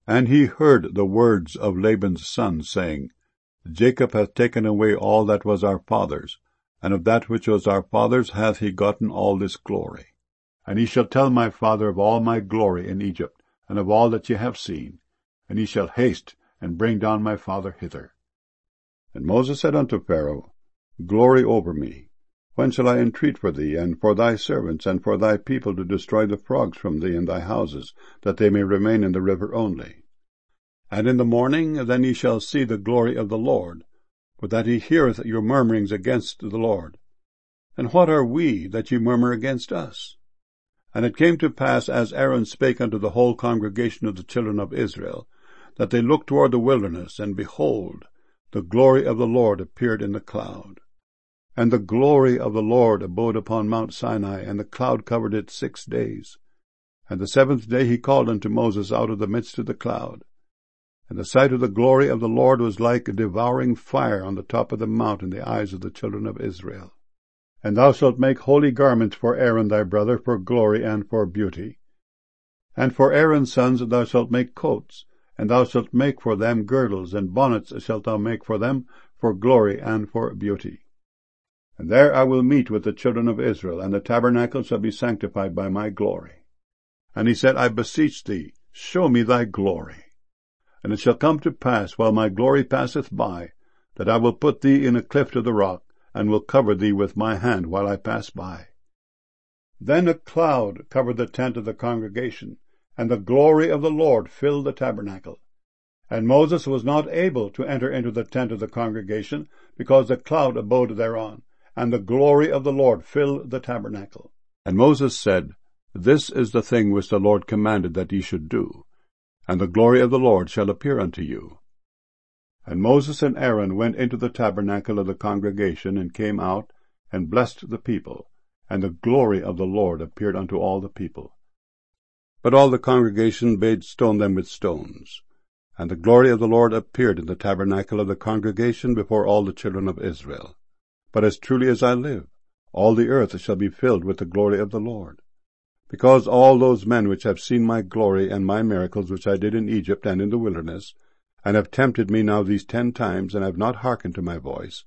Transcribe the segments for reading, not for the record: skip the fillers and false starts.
And he heard the words of Laban's son, saying, Jacob hath taken away all that was our father's, and of that which was our father's hath he gotten all this glory. And he shall tell my father of all my glory in Egypt, and of all that ye have seen, and he shall haste and bring down my father hither. And Moses said unto Pharaoh, Glory over me. When shall I entreat for thee, and for thy servants, and for thy people, to destroy the frogs from thee and thy houses, that they may remain in the river only? And in the morning then ye shall see the glory of the Lord, for that he heareth your murmurings against the Lord. And what are we, that ye murmur against us? And it came to pass, as Aaron spake unto the whole congregation of the children of Israel, that they looked toward the wilderness, and behold, the glory of the Lord appeared in the cloud. And the glory of the Lord abode upon Mount Sinai, and the cloud covered it 6 days. And the 7th day he called unto Moses out of the midst of the cloud. And the sight of the glory of the Lord was like a devouring fire on the top of the mount in the eyes of the children of Israel. And thou shalt make holy garments for Aaron thy brother, for glory and for beauty. And for Aaron's sons thou shalt make coats, and thou shalt make for them girdles, and bonnets shalt thou make for them, for glory and for beauty. And there I will meet with the children of Israel, and the tabernacle shall be sanctified by my glory. And he said, I beseech thee, show me thy glory. And it shall come to pass, while my glory passeth by, that I will put thee in a cleft of the rock, and will cover thee with my hand while I pass by. Then a cloud covered the tent of the congregation, and the glory of the Lord filled the tabernacle. And Moses was not able to enter into the tent of the congregation, because the cloud abode thereon, and the glory of the Lord filled the tabernacle. And Moses said, This is the thing which the Lord commanded that ye should do, and the glory of the Lord shall appear unto you. And Moses and Aaron went into the tabernacle of the congregation, and came out, and blessed the people, and the glory of the Lord appeared unto all the people. But all the congregation bade stone them with stones. And the glory of the Lord appeared in the tabernacle of the congregation before all the children of Israel. But as truly as I live, all the earth shall be filled with the glory of the Lord. Because all those men which have seen my glory and my miracles which I did in Egypt and in the wilderness, and have tempted me now these 10 times, and have not hearkened to my voice.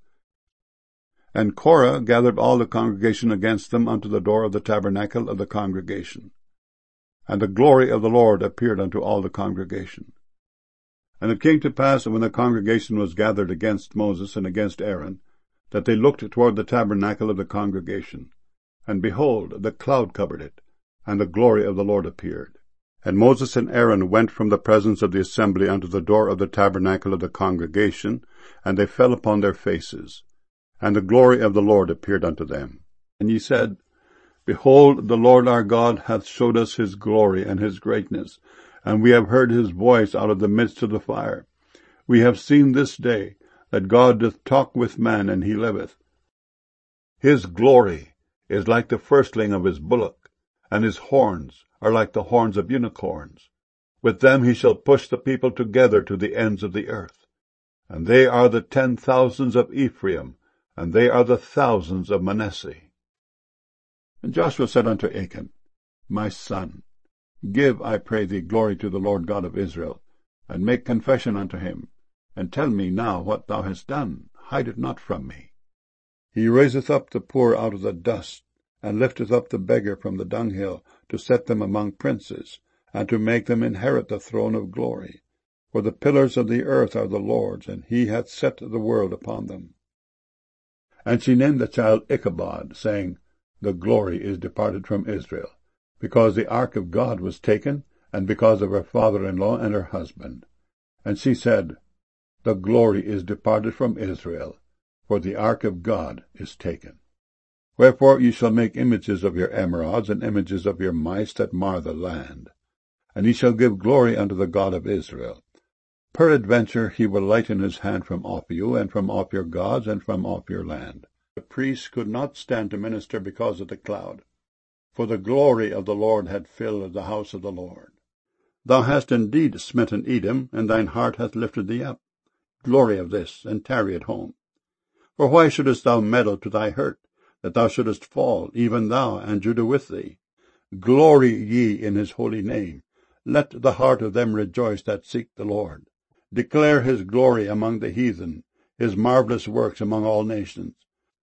And Korah gathered all the congregation against them unto the door of the tabernacle of the congregation. And the glory of the Lord appeared unto all the congregation. And it came to pass, when the congregation was gathered against Moses and against Aaron, that they looked toward the tabernacle of the congregation. And behold, the cloud covered it, and the glory of the Lord appeared. And Moses and Aaron went from the presence of the assembly unto the door of the tabernacle of the congregation, and they fell upon their faces. And the glory of the Lord appeared unto them. And ye said, Behold, the Lord our God hath showed us his glory and his greatness, and we have heard his voice out of the midst of the fire. We have seen this day that God doth talk with man, and he liveth. His glory is like the firstling of his bullock, and his horns are like the horns of unicorns. With them he shall push the people together to the ends of the earth. And they are the 10,000s of Ephraim, and they are the thousands of Manasseh. And Joshua said unto Achan, My son, give, I pray thee, glory to the Lord God of Israel, and make confession unto him, and tell me now what thou hast done. Hide it not from me. He raiseth up the poor out of the dust, and lifteth up the beggar from the dunghill, to set them among princes, and to make them inherit the throne of glory. For the pillars of the earth are the Lord's, and he hath set the world upon them. And she named the child Ichabod, saying, The glory is departed from Israel, because the ark of God was taken, and because of her father-in-law and her husband. And she said, The glory is departed from Israel, for the ark of God is taken. Wherefore ye shall make images of your emerods, and images of your mice that mar the land. And ye shall give glory unto the God of Israel. Peradventure he will lighten his hand from off you, and from off your gods, and from off your land. The priests could not stand to minister because of the cloud, for the glory of the Lord had filled the house of the Lord. Thou hast indeed smitten Edom, and thine heart hath lifted thee up. Glory of this, and tarry at home. For why shouldest thou meddle to thy hurt, that thou shouldest fall, even thou, and Judah with thee? Glory ye in his holy name. Let the heart of them rejoice that seek the Lord. Declare his glory among the heathen, his marvelous works among all nations.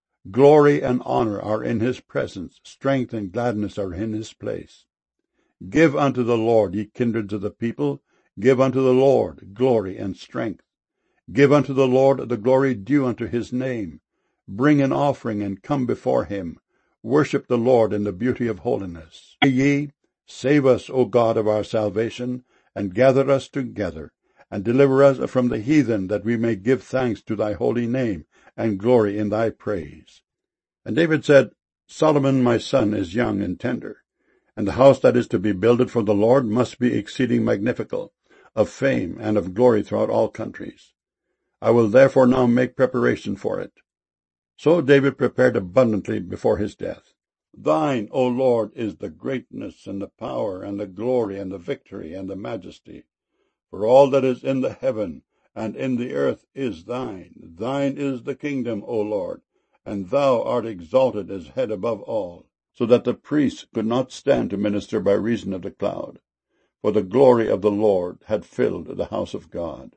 Glory and honor are in his presence, strength and gladness are in his place. Give unto the Lord, ye kindreds of the people, give unto the Lord glory and strength. Give unto the Lord the glory due unto his name. Bring an offering and come before him. Worship the Lord in the beauty of holiness. Say ye, save us, O God of our salvation, and gather us together, and deliver us from the heathen, that we may give thanks to thy holy name, and glory in thy praise. And David said, Solomon my son is young and tender, and the house that is to be builded for the Lord must be exceeding magnificent, of fame and of glory throughout all countries. I will therefore now make preparation for it. So David prepared abundantly before his death. Thine, O Lord, is the greatness and the power and the glory and the victory and the majesty. For all that is in the heaven and in the earth is thine. Thine is the kingdom, O Lord, and thou art exalted as head above all, so that the priests could not stand to minister by reason of the cloud. For the glory of the Lord had filled the house of God.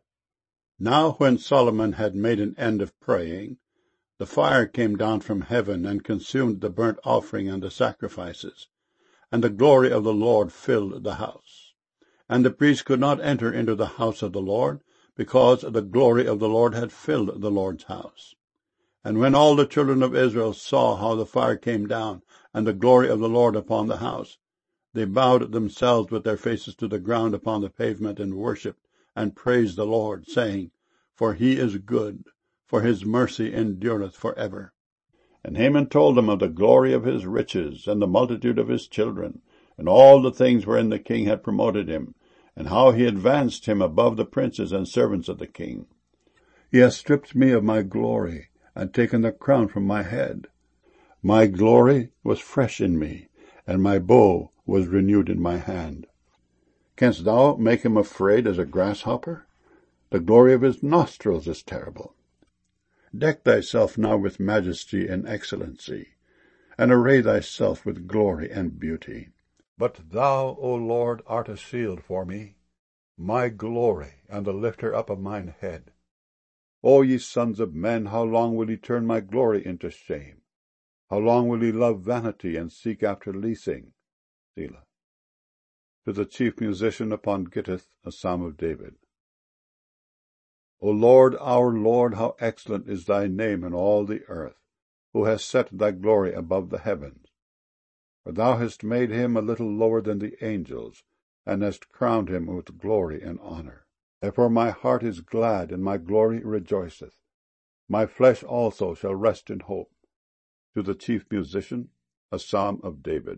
Now when Solomon had made an end of praying, the fire came down from heaven and consumed the burnt offering and the sacrifices, and the glory of the Lord filled the house. And the priests could not enter into the house of the Lord, because the glory of the Lord had filled the Lord's house. And when all the children of Israel saw how the fire came down, and the glory of the Lord upon the house, they bowed themselves with their faces to the ground upon the pavement, and worshipped, and praised the Lord, saying, For he is good, for his mercy endureth for ever. And Haman told them of the glory of his riches, and the multitude of his children, and all the things wherein the king had promoted him, and how he advanced him above the princes and servants of the king. He has stripped me of my glory, and taken the crown from my head. My glory was fresh in me, and my bow was renewed in my hand. Canst thou make him afraid as a grasshopper? The glory of his nostrils is terrible. Deck thyself now with majesty and excellency, and array thyself with glory and beauty. But thou, O Lord, art a shield for me, my glory, and the lifter up of mine head. O ye sons of men, how long will ye turn my glory into shame? How long will ye love vanity, and seek after leasing? Selah. To the chief musician upon Gittith, a psalm of David. O Lord, our Lord, how excellent is thy name in all the earth, who hast set thy glory above the heavens. For thou hast made him a little lower than the angels, and hast crowned him with glory and honor. Therefore my heart is glad, and my glory rejoiceth. My flesh also shall rest in hope. To the chief musician, a psalm of David.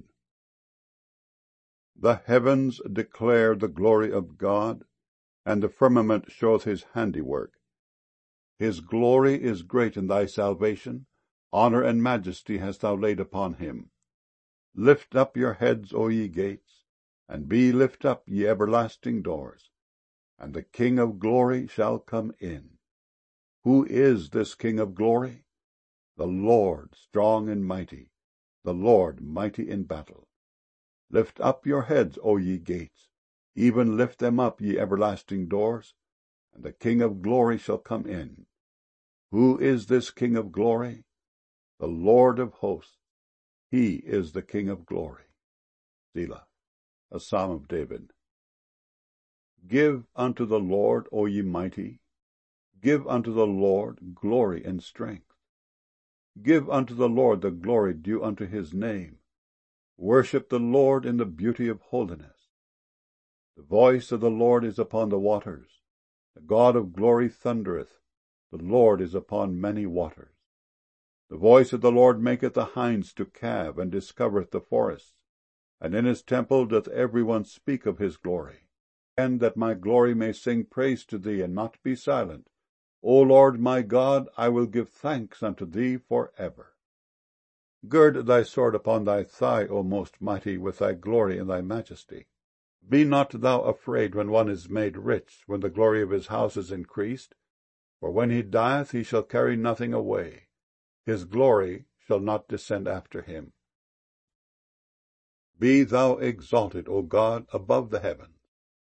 The heavens declare the glory of God, and the firmament showeth his handiwork. His glory is great in thy salvation, honor and majesty hast thou laid upon him. Lift up your heads, O ye gates, and be lift up, ye everlasting doors, and the King of glory shall come in. Who is this King of glory? The Lord strong and mighty, the Lord mighty in battle. Lift up your heads, O ye gates, even lift them up, ye everlasting doors, and the King of glory shall come in. Who is this King of glory? The Lord of hosts. He is the King of glory. Selah. A psalm of David. Give unto the Lord, O ye mighty. Give unto the Lord glory and strength. Give unto the Lord the glory due unto his name. Worship the Lord in the beauty of holiness. The voice of the Lord is upon the waters. The God of glory thundereth. The Lord is upon many waters. The voice of the Lord maketh the hinds to calve, and discovereth the forests. And in his temple doth every one speak of his glory. And that my glory may sing praise to thee, and not be silent. O Lord my God, I will give thanks unto thee for ever. Gird thy sword upon thy thigh, O most mighty, with thy glory and thy majesty. Be not thou afraid when one is made rich, when the glory of his house is increased. For when he dieth, he shall carry nothing away. His glory shall not descend after him. Be thou exalted, O God, above the heavens.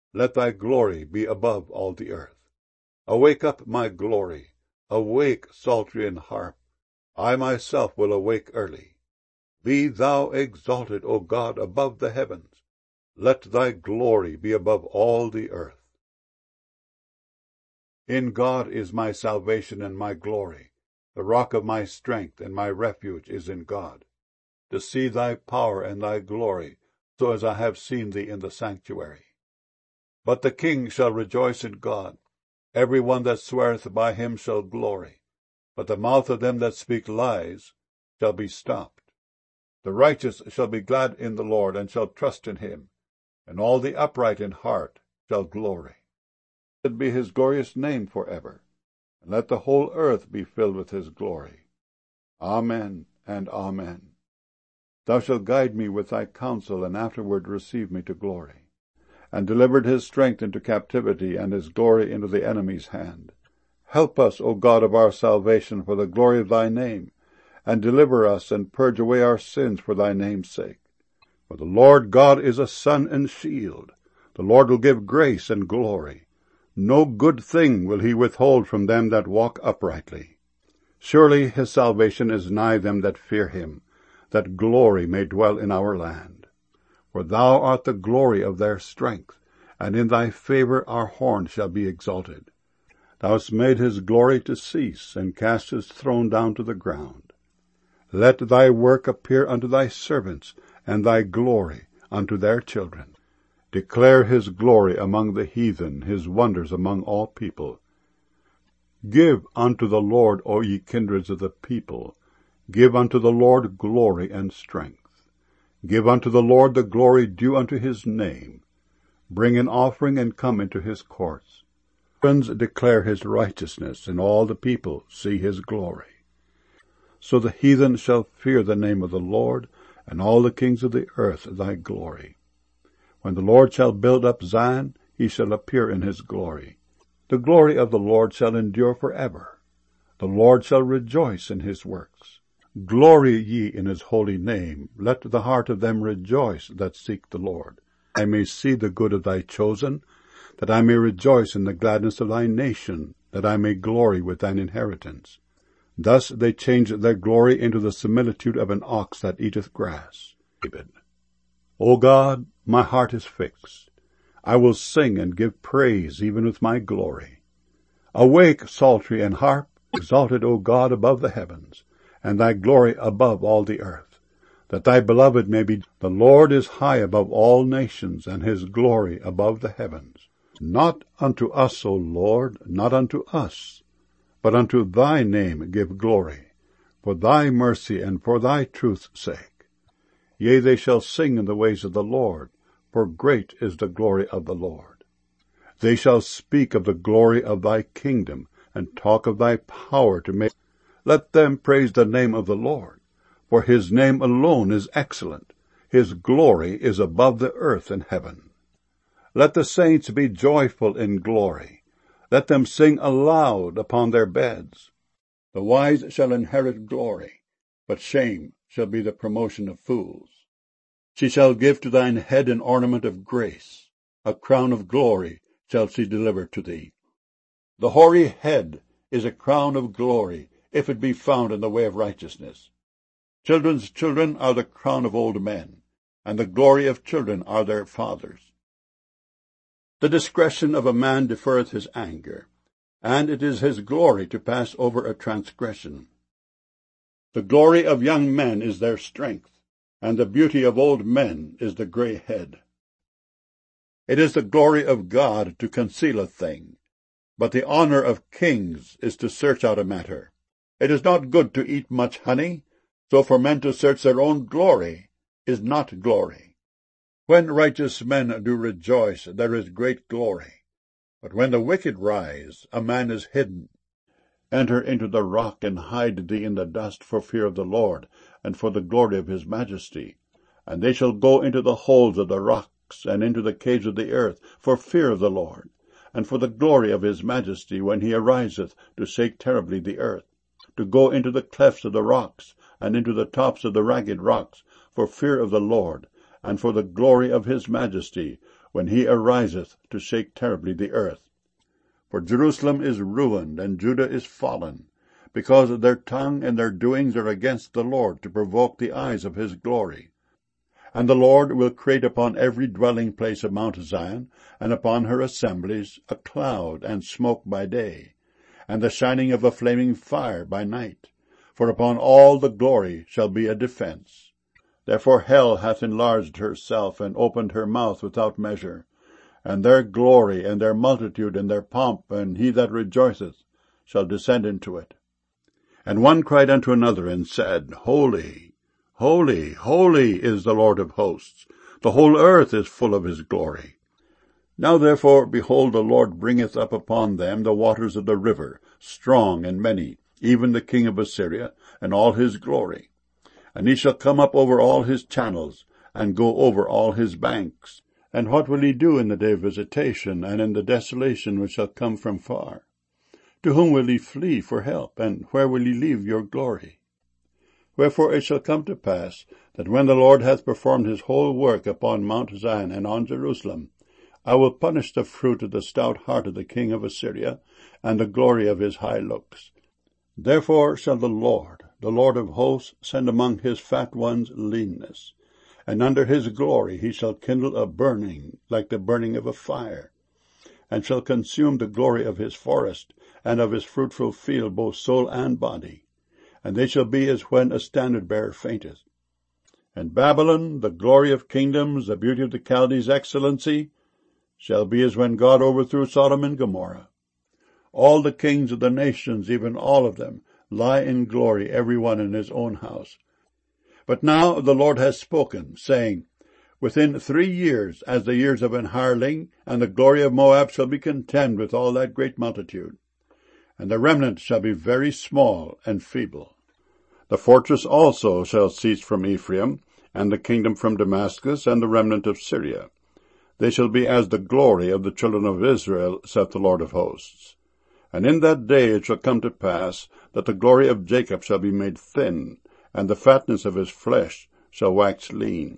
Let thy glory be above all the earth. Awake up, my glory. Awake, psaltery and harp. I myself will awake early. Be thou exalted, O God, above the heavens. Let thy glory be above all the earth. In God is my salvation and my glory. The rock of my strength and my refuge is in God. To see thy power and thy glory, so as I have seen thee in the sanctuary. But the king shall rejoice in God. Every one that sweareth by him shall glory. But the mouth of them that speak lies shall be stopped. The righteous shall be glad in the Lord, and shall trust in him, and all the upright in heart shall glory. Let be his glorious name forever, and let the whole earth be filled with his glory. Amen and Amen. Thou shalt guide me with thy counsel, and afterward receive me to glory. And delivered his strength into captivity, and his glory into the enemy's hand. Help us, O God of our salvation, for the glory of thy name, and deliver us, and purge away our sins for thy name's sake. For the Lord God is a sun and shield. The Lord will give grace and glory. No good thing will he withhold from them that walk uprightly. Surely his salvation is nigh them that fear him, that glory may dwell in our land. For thou art the glory of their strength, and in thy favour our horn shall be exalted. Thou hast made his glory to cease, and cast his throne down to the ground. Let thy work appear unto thy servants, and thy glory unto their children. Declare his glory among the heathen, his wonders among all people. Give unto the Lord, O ye kindreds of the people. Give unto the Lord glory and strength. Give unto the Lord the glory due unto his name. Bring an offering and come into his courts. Heavens declare his righteousness, and all the people see his glory. So the heathen shall fear the name of the Lord, and all the kings of the earth thy glory. When the Lord shall build up Zion, he shall appear in his glory. The glory of the Lord shall endure forever. The Lord shall rejoice in his works. Glory ye in his holy name. Let the heart of them rejoice that seek the Lord. I may see the good of thy chosen, that I may rejoice in the gladness of thy nation, that I may glory with thine inheritance. Thus they change their glory into the similitude of an ox that eateth grass. David. O God, my heart is fixed. I will sing and give praise even with my glory. Awake, psaltery and harp, exalted, O God, above the heavens, and thy glory above all the earth, that thy beloved may be. The Lord is high above all nations, and his glory above the heavens. Not unto us, O Lord, not unto us, but unto thy name give glory, for thy mercy and for thy truth's sake. Yea, they shall sing in the ways of the Lord, for great is the glory of the Lord. They shall speak of the glory of thy kingdom, and talk of thy power to make. Let them praise the name of the Lord, for his name alone is excellent. His glory is above the earth and heaven. Let the saints be joyful in glory. Let them sing aloud upon their beds. The wise shall inherit glory, but shame shall be the promotion of fools. She shall give to thine head an ornament of grace. A crown of glory shall she deliver to thee. The hoary head is a crown of glory, if it be found in the way of righteousness. Children's children are the crown of old men, and the glory of children are their fathers. The discretion of a man deferreth his anger, and it is his glory to pass over a transgression. The glory of young men is their strength, and the beauty of old men is the grey head. It is the glory of God to conceal a thing, but the honor of kings is to search out a matter. It is not good to eat much honey, so for men to search their own glory is not glory. When righteous men do rejoice, there is great glory. But when the wicked rise, a man is hidden. Enter into the rock, and hide thee in the dust for fear of the Lord, and for the glory of his majesty. And they shall go into the holes of the rocks, and into the caves of the earth, for fear of the Lord, and for the glory of his majesty, when he ariseth to shake terribly the earth. To go into the clefts of the rocks, and into the tops of the ragged rocks, for fear of the Lord, and for the glory of his majesty, when he ariseth to shake terribly the earth. For Jerusalem is ruined, and Judah is fallen, because their tongue and their doings are against the Lord, to provoke the eyes of his glory. And the Lord will create upon every dwelling place of Mount Zion, and upon her assemblies, a cloud and smoke by day, and the shining of a flaming fire by night. For upon all the glory shall be a defense. Therefore hell hath enlarged herself, and opened her mouth without measure. And their glory, and their multitude, and their pomp, and he that rejoiceth, shall descend into it. And one cried unto another, and said, Holy, holy, holy is the Lord of hosts. The whole earth is full of his glory. Now therefore, behold, the Lord bringeth up upon them the waters of the river, strong and many, even the king of Assyria, and all his glory. And he shall come up over all his channels, and go over all his banks. And what will he do in the day of visitation, and in the desolation which shall come from far? To whom will he flee for help, and where will he leave your glory? Wherefore it shall come to pass, that when the Lord hath performed his whole work upon Mount Zion and on Jerusalem, I will punish the fruit of the stout heart of the king of Assyria, and the glory of his high looks. Therefore shall the Lord of hosts, send among his fat ones leanness. And under his glory he shall kindle a burning, like the burning of a fire, and shall consume the glory of his forest, and of his fruitful field, both soul and body. And they shall be as when a standard-bearer fainteth. And Babylon, the glory of kingdoms, the beauty of the Chaldees' excellency, shall be as when God overthrew Sodom and Gomorrah. All the kings of the nations, even all of them, lie in glory, every one in his own house. But now the Lord has spoken, saying, Within 3 years, as the years of an hireling, and the glory of Moab shall be contemned with all that great multitude. And the remnant shall be very small and feeble. The fortress also shall cease from Ephraim, and the kingdom from Damascus, and the remnant of Syria. They shall be as the glory of the children of Israel, saith the Lord of hosts. And in that day it shall come to pass, that the glory of Jacob shall be made thin, and the fatness of his flesh shall wax lean.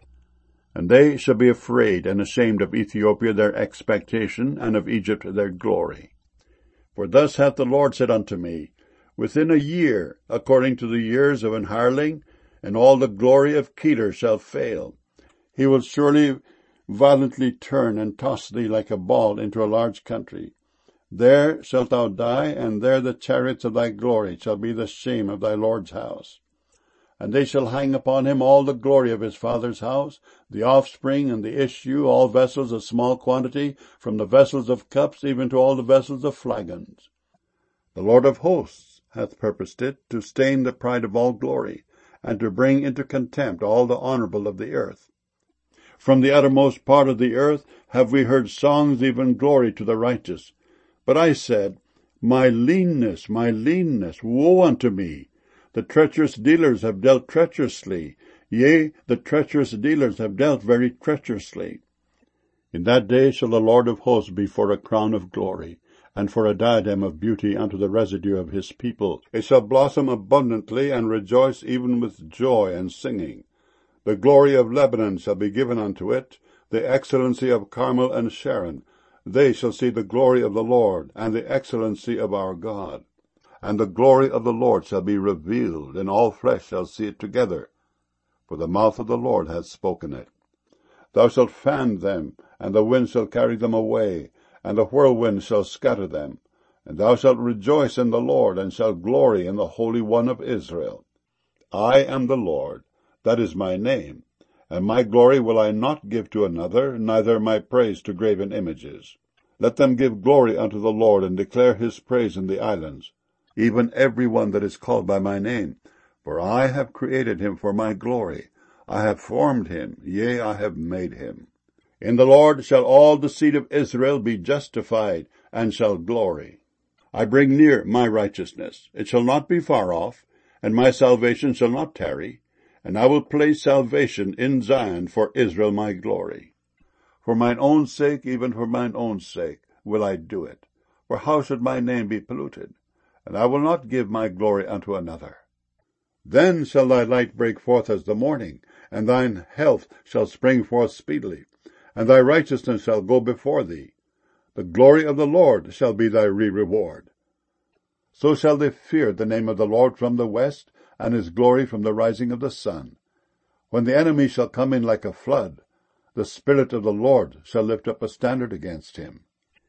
And they shall be afraid and ashamed of Ethiopia their expectation, and of Egypt their glory. For thus hath the Lord said unto me, Within a year, according to the years of an hireling, and all the glory of Kedar shall fail. He will surely violently turn and toss thee like a ball into a large country. There shalt thou die, and there the chariots of thy glory shall be the shame of thy Lord's house. And they shall hang upon him all the glory of his father's house, the offspring and the issue, all vessels of small quantity, from the vessels of cups even to all the vessels of flagons. The Lord of hosts hath purposed it, to stain the pride of all glory, and to bring into contempt all the honorable of the earth. From the uttermost part of the earth have we heard songs, even glory to the righteous. But I said, my leanness, woe unto me! The treacherous dealers have dealt treacherously. Yea, the treacherous dealers have dealt very treacherously. In that day shall the Lord of hosts be for a crown of glory, and for a diadem of beauty unto the residue of his people. It shall blossom abundantly, and rejoice even with joy and singing. The glory of Lebanon shall be given unto it, the excellency of Carmel and Sharon. They shall see the glory of the Lord, and the excellency of our God. And the glory of the Lord shall be revealed, and all flesh shall see it together. For the mouth of the Lord hath spoken it. Thou shalt fan them, and the wind shall carry them away, and the whirlwind shall scatter them. And thou shalt rejoice in the Lord, and shalt glory in the Holy One of Israel. I am the Lord, that is my name, and my glory will I not give to another, neither my praise to graven images. Let them give glory unto the Lord, and declare his praise in the islands, even every one that is called by my name. For I have created him for my glory. I have formed him, yea, I have made him. In the Lord shall all the seed of Israel be justified, and shall glory. I bring near my righteousness. It shall not be far off, and my salvation shall not tarry. And I will place salvation in Zion for Israel my glory. For mine own sake, even for mine own sake, will I do it. For how should my name be polluted? And I will not give my glory unto another. Then shall thy light break forth as the morning, and thine health shall spring forth speedily. and thy righteousness shall go before thee. The glory of the Lord shall be thy reward. So shall they fear the name of the Lord from the west, and his glory from the rising of the sun. When the enemy shall come in like a flood, the Spirit of the Lord shall lift up a standard against him.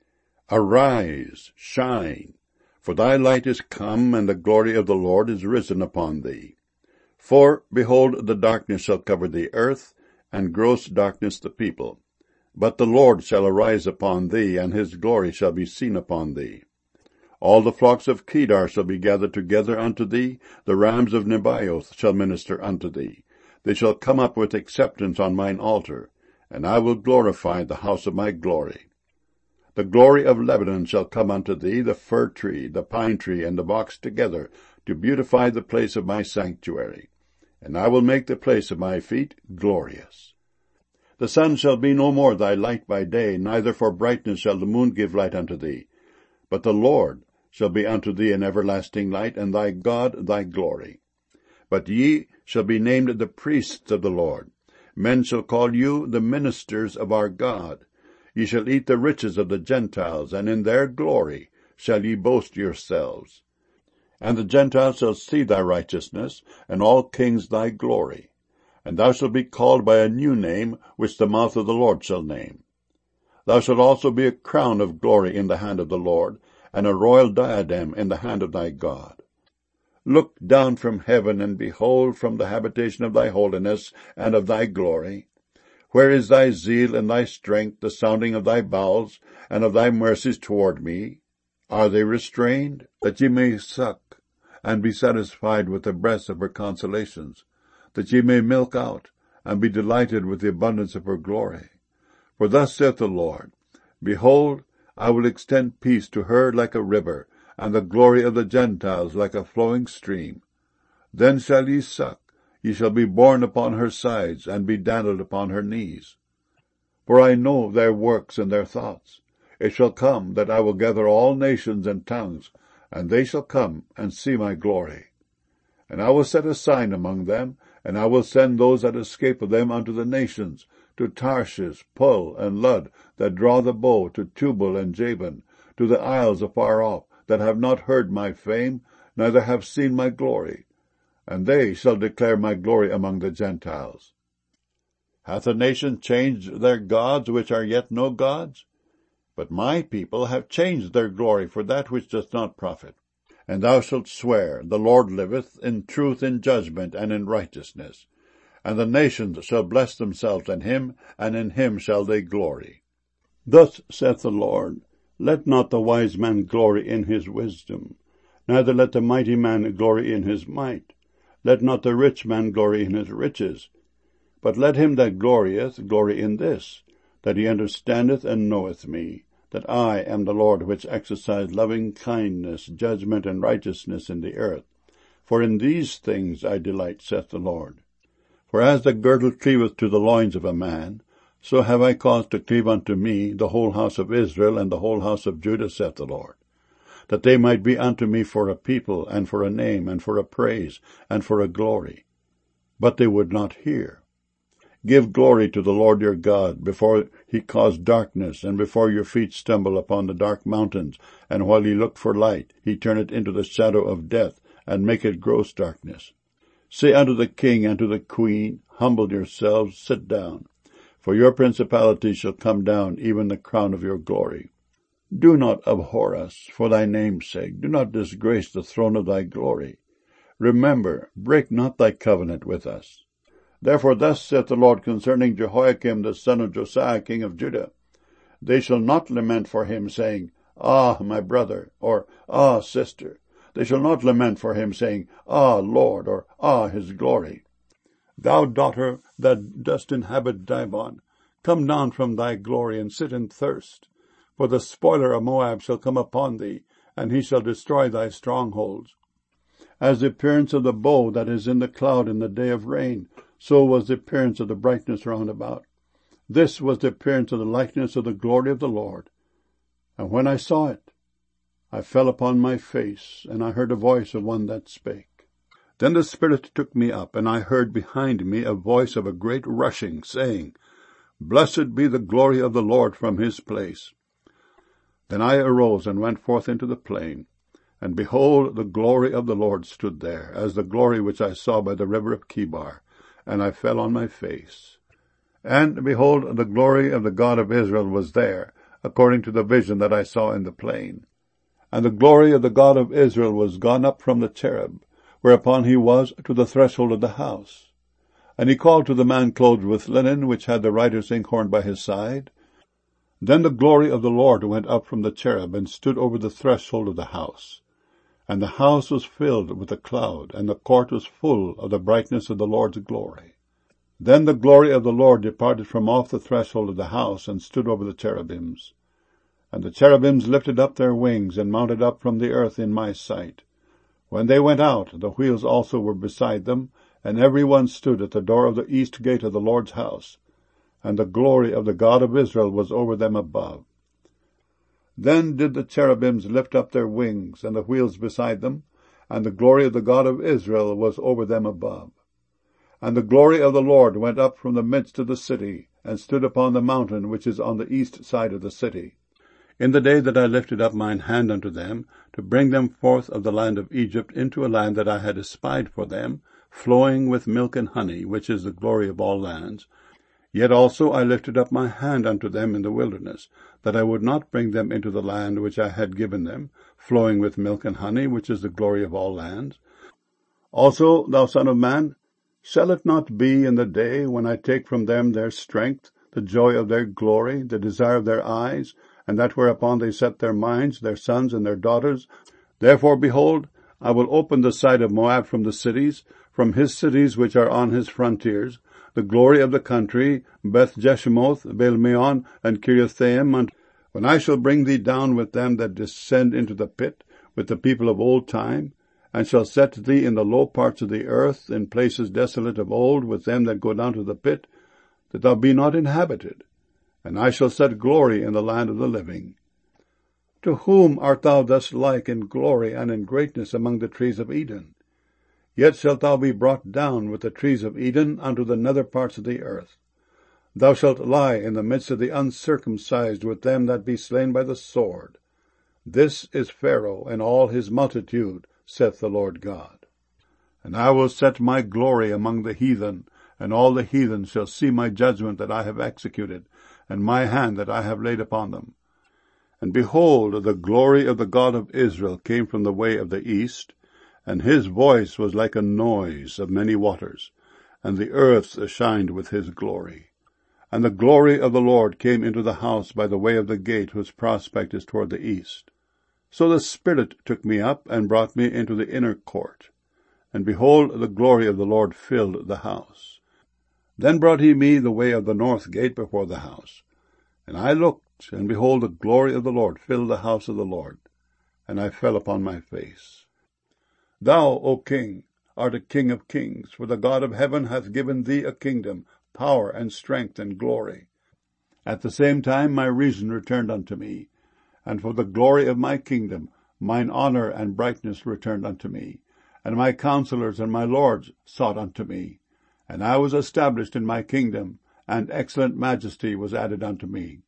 Arise, shine, for thy light is come, and the glory of the Lord is risen upon thee. For, behold, the darkness shall cover the earth, and gross darkness the people. But the Lord shall arise upon thee, and his glory shall be seen upon thee. All the flocks of Kedar shall be gathered together unto thee, the rams of Nebaioth shall minister unto thee. They shall come up with acceptance on mine altar, and I will glorify the house of my glory. The glory of Lebanon shall come unto thee, the fir tree, the pine tree, and the box together, to beautify the place of my sanctuary. And I will make the place of my feet glorious. The sun shall be no more thy light by day, neither for brightness shall the moon give light unto thee. But the Lord shall be unto thee an everlasting light, and thy God thy glory. But ye shall be named the priests of the Lord. Men shall call you the ministers of our God. Ye shall eat the riches of the Gentiles, and in their glory shall ye boast yourselves. And the Gentiles shall see thy righteousness, and all kings thy glory. And thou shalt be called by a new name, which the mouth of the Lord shall name. Thou shalt also be a crown of glory in the hand of the Lord, and a royal diadem in the hand of thy God. Look down from heaven, and behold from the habitation of thy holiness and of thy glory. Where is thy zeal and thy strength, the sounding of thy bowels, and of thy mercies toward me? Are they restrained, that ye may suck, and be satisfied with the breast of her consolations, that ye may milk out, and be delighted with the abundance of her glory? For thus saith the Lord, Behold, I will extend peace to her like a river, and the glory of the Gentiles like a flowing stream. Then shall ye suck, ye shall be borne upon her sides, and be dandled upon her knees. For I know their works and their thoughts. It shall come that I will gather all nations and tongues, and they shall come and see my glory. And I will set a sign among them, and I will send those that escape of them unto the nations, to Tarshish, Pul, and Lud, that draw the bow, to Tubal and Javan, to the isles afar off, that have not heard my fame, neither have seen my glory. And they shall declare my glory among the Gentiles. Hath a nation changed their gods, which are yet no gods? But my people have changed their glory for that which does not profit. And thou shalt swear, The Lord liveth, in truth, in judgment, and in righteousness. And the nations shall bless themselves in him, and in him shall they glory. Thus saith the Lord, Let not the wise man glory in his wisdom, neither let the mighty man glory in his might. Let not the rich man glory in his riches, but let him that glorieth glory in this, that he understandeth and knoweth me, that I am the Lord which exercise loving kindness, judgment, and righteousness in the earth. For in these things I delight, saith the Lord. For as the girdle cleaveth to the loins of a man, so have I caused to cleave unto me the whole house of Israel and the whole house of Judah, saith the Lord, that they might be unto me for a people, and for a name, and for a praise, and for a glory. But they would not hear. Give glory to the Lord your God, before he cause darkness, and before your feet stumble upon the dark mountains, and while ye look for light, he turn it into the shadow of death, and make it gross darkness. Say unto the king and to the queen, Humble yourselves, sit down, for your principality shall come down, even the crown of your glory. Do not abhor us, for thy name's sake. Do not disgrace the throne of thy glory. Remember, break not thy covenant with us. Therefore thus saith the Lord concerning Jehoiakim the son of Josiah king of Judah, They shall not lament for him, saying, Ah, my brother, or Ah, sister. They shall not lament for him, saying, Ah, Lord, or Ah, his glory. Thou daughter that dost inhabit Dibon, come down from thy glory, and sit in thirst. For the spoiler of Moab shall come upon thee, and he shall destroy thy strongholds. As the appearance of the bow that is in the cloud in the day of rain, so was the appearance of the brightness round about. This was the appearance of the likeness of the glory of the Lord. And when I saw it, I fell upon my face, and I heard a voice of one that spake. Then the Spirit took me up, and I heard behind me a voice of a great rushing, saying, Blessed be the glory of the Lord from his place. Then I arose and went forth into the plain, and behold, the glory of the Lord stood there, as the glory which I saw by the river of Chebar, and I fell on my face. And behold, the glory of the God of Israel was there, according to the vision that I saw in the plain. And the glory of the God of Israel was gone up from the cherub, whereupon he was, to the threshold of the house. And he called to the man clothed with linen, which had the writer's inkhorn by his side. Then the glory of the Lord went up from the cherub, and stood over the threshold of the house. And the house was filled with a cloud, and the court was full of the brightness of the Lord's glory. Then the glory of the Lord departed from off the threshold of the house, and stood over the cherubims. And the cherubims lifted up their wings, and mounted up from the earth in my sight. When they went out, the wheels also were beside them, and every one stood at the door of the east gate of the Lord's house. And the glory of the God of Israel was over them above. Then did the cherubims lift up their wings, and the wheels beside them, and the glory of the God of Israel was over them above. And the glory of the Lord went up from the midst of the city, and stood upon the mountain which is on the east side of the city. In the day that I lifted up mine hand unto them, to bring them forth of the land of Egypt into a land that I had espied for them, flowing with milk and honey, which is the glory of all lands, yet also I lifted up my hand unto them in the wilderness, that I would not bring them into the land which I had given them, flowing with milk and honey, which is the glory of all lands. Also, thou son of man, shall it not be in the day when I take from them their strength, the joy of their glory, the desire of their eyes, and that whereupon they set their minds, their sons and their daughters? Therefore, behold, I will open the side of Moab from the cities, from his cities which are on his frontiers, the glory of the country, Beth-Jeshimoth, Baal-meon, and Kiriathaim, when I shall bring thee down with them that descend into the pit, with the people of old time, and shall set thee in the low parts of the earth, in places desolate of old, with them that go down to the pit, that thou be not inhabited. And I shall set glory in the land of the living. To whom art thou thus like in glory and in greatness among the trees of Eden? Yet shalt thou be brought down with the trees of Eden unto the nether parts of the earth. Thou shalt lie in the midst of the uncircumcised with them that be slain by the sword. This is Pharaoh and all his multitude, saith the Lord God. And I will set my glory among the heathen, and all the heathen shall see my judgment that I have executed, and my hand that I have laid upon them. And behold, the glory of the God of Israel came from the way of the east, and his voice was like a noise of many waters, and the earth shined with his glory. And the glory of the Lord came into the house by the way of the gate whose prospect is toward the east. So the Spirit took me up, and brought me into the inner court. And behold, the glory of the Lord filled the house. Then brought he me the way of the north gate before the house. And I looked, and behold, the glory of the Lord filled the house of the Lord. And I fell upon my face. Thou, O king, art a king of kings, for the God of heaven hath given thee a kingdom, power, and strength, and glory. At the same time my reason returned unto me, and for the glory of my kingdom mine honour and brightness returned unto me, and my counselors and my lords sought unto me. And I was established in my kingdom, and excellent majesty was added unto me.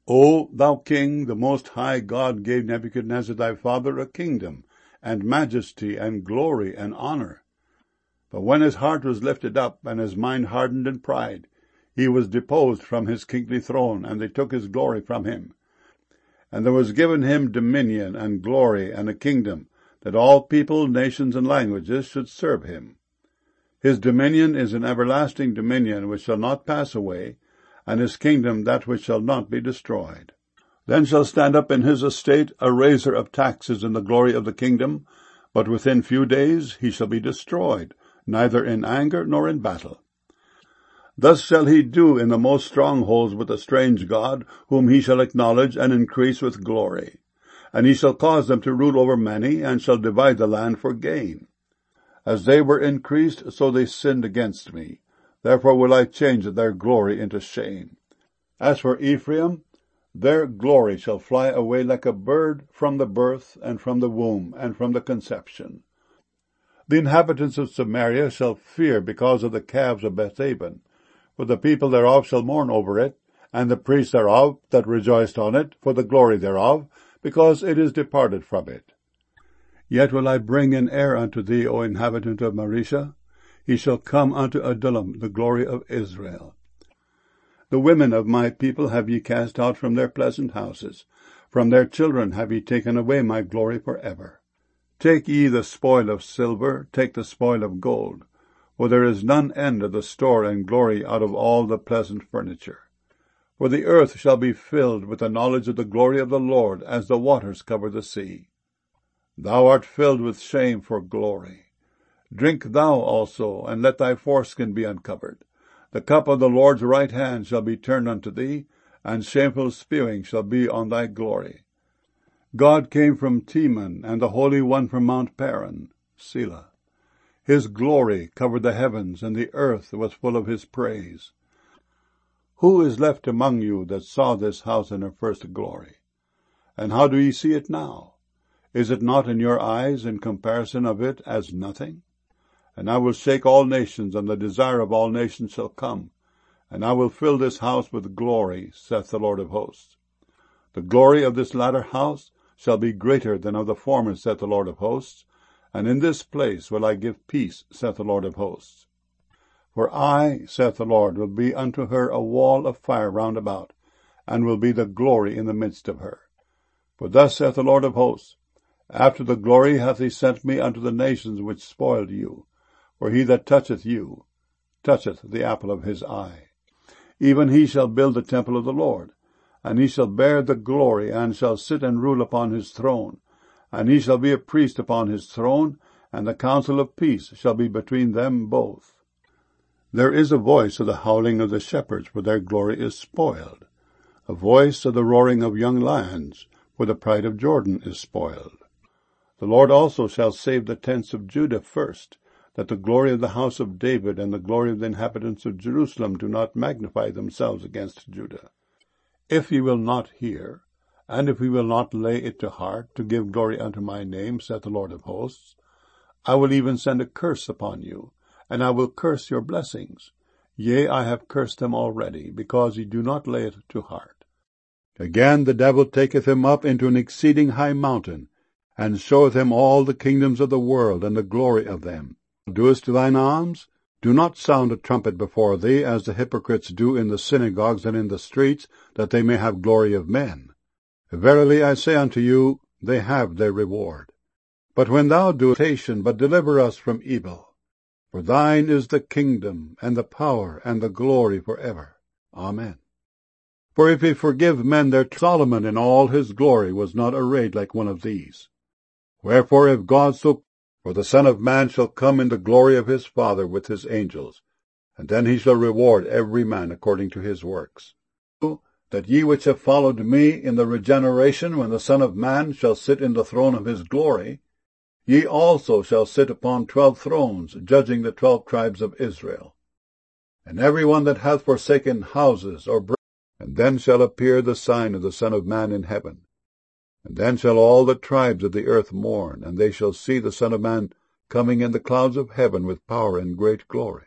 O thou king, the Most High God gave Nebuchadnezzar thy father a kingdom, and majesty, and glory, and honour. But when his heart was lifted up, and his mind hardened in pride, he was deposed from his kingly throne, and they took his glory from him. And there was given him dominion, and glory, and a kingdom, that all people, nations, and languages should serve him. His dominion is an everlasting dominion which shall not pass away, and his kingdom that which shall not be destroyed. Then shall stand up in his estate a raiser of taxes in the glory of the kingdom, but within few days he shall be destroyed, neither in anger nor in battle. Thus shall he do in the most strongholds with a strange god, whom he shall acknowledge and increase with glory. And he shall cause them to rule over many, and shall divide the land for gain. As they were increased, so they sinned against me. Therefore will I change their glory into shame. As for Ephraim, their glory shall fly away like a bird from the birth, and from the womb, and from the conception. The inhabitants of Samaria shall fear because of the calves of Bethaven, for the people thereof shall mourn over it, and the priests thereof that rejoiced on it for the glory thereof, because it is departed from it. Yet will I bring an heir unto thee, O inhabitant of Maresha. He shall come unto Adullam, the glory of Israel. The women of my people have ye cast out from their pleasant houses. From their children have ye taken away my glory for ever. Take ye the spoil of silver, take the spoil of gold. For there is none end of the store and glory out of all the pleasant furniture. For the earth shall be filled with the knowledge of the glory of the Lord, as the waters cover the sea. Thou art filled with shame for glory. Drink thou also, and let thy foreskin be uncovered. The cup of the Lord's right hand shall be turned unto thee, and shameful spewing shall be on thy glory. God came from Teman, and the Holy One from Mount Paran. Selah. His glory covered the heavens, and the earth was full of his praise. Who is left among you that saw this house in her first glory? And how do ye see it now? Is it not in your eyes in comparison of it as nothing? And I will shake all nations, and the desire of all nations shall come, and I will fill this house with glory, saith the Lord of hosts. The glory of this latter house shall be greater than of the former, saith the Lord of hosts, and in this place will I give peace, saith the Lord of hosts. For I, saith the Lord, will be unto her a wall of fire round about, and will be the glory in the midst of her. For thus saith the Lord of hosts, after the glory hath he sent me unto the nations which spoiled you. For he that toucheth you, toucheth the apple of his eye. Even he shall build the temple of the Lord, and he shall bear the glory, and shall sit and rule upon his throne. And he shall be a priest upon his throne, and the counsel of peace shall be between them both. There is a voice of the howling of the shepherds, for their glory is spoiled. A voice of the roaring of young lions, for the pride of Jordan is spoiled. The Lord also shall save the tents of Judah first, that the glory of the house of David and the glory of the inhabitants of Jerusalem do not magnify themselves against Judah. If ye will not hear, and if ye will not lay it to heart, to give glory unto my name, saith the Lord of hosts, I will even send a curse upon you, and I will curse your blessings. Yea, I have cursed them already, because ye do not lay it to heart. Again the devil taketh him up into an exceeding high mountain, and showeth him all the kingdoms of the world, and the glory of them. Doest thine alms? Do not sound a trumpet before thee, as the hypocrites do in the synagogues and in the streets, that they may have glory of men. Verily I say unto you, they have their reward. But when thou doest temptation, but deliver us from evil. For thine is the kingdom, and the power, and the glory for ever. Amen. For if he forgive men their Solomon in all his glory was not arrayed like one of these. Wherefore if God so, for the Son of Man shall come in the glory of his Father with his angels, and then he shall reward every man according to his works. That ye which have followed me in the regeneration, when the Son of Man shall sit in the throne of his glory, ye also shall sit upon 12 thrones, judging the 12 tribes of Israel. And every one that hath forsaken houses or brethren, and then shall appear the sign of the Son of Man in heaven. And then shall all the tribes of the earth mourn, and they shall see the Son of Man coming in the clouds of heaven with power and great glory.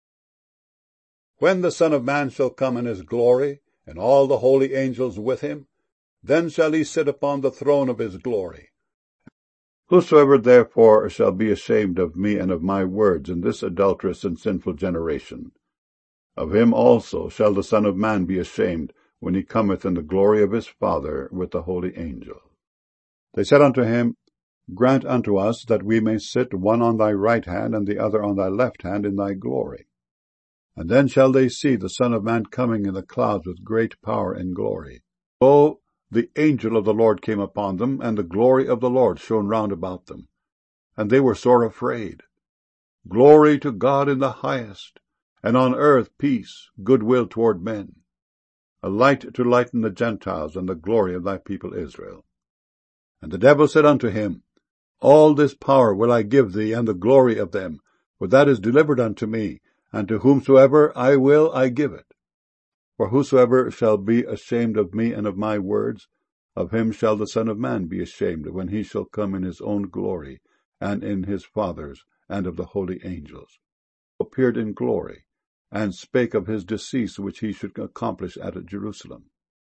When the Son of Man shall come in his glory, and all the holy angels with him, then shall he sit upon the throne of his glory. Whosoever therefore shall be ashamed of me and of my words in this adulterous and sinful generation, of him also shall the Son of Man be ashamed, when he cometh in the glory of his Father with the holy angels. They said unto him, Grant unto us that we may sit one on thy right hand and the other on thy left hand in thy glory. And then shall they see the Son of Man coming in the clouds with great power and glory. Lo, the angel of the Lord came upon them, and the glory of the Lord shone round about them. And they were sore afraid. Glory to God in the highest, and on earth peace, goodwill toward men. A light to lighten the Gentiles, and the glory of thy people Israel. And the devil said unto him, All this power will I give thee, and the glory of them, for that is delivered unto me, and to whomsoever I will I give it. For whosoever shall be ashamed of me and of my words, of him shall the Son of Man be ashamed, when he shall come in his own glory, and in his Father's, and of the holy angels. Appeared in glory, and spake of his decease which he should accomplish at Jerusalem.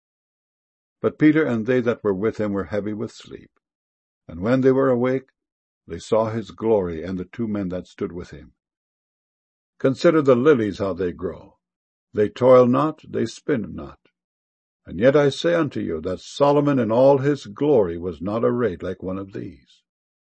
But Peter and they that were with him were heavy with sleep. And when they were awake, they saw his glory, and the two men that stood with him. Consider the lilies how they grow. They toil not, they spin not. And yet I say unto you, that Solomon in all his glory was not arrayed like one of these.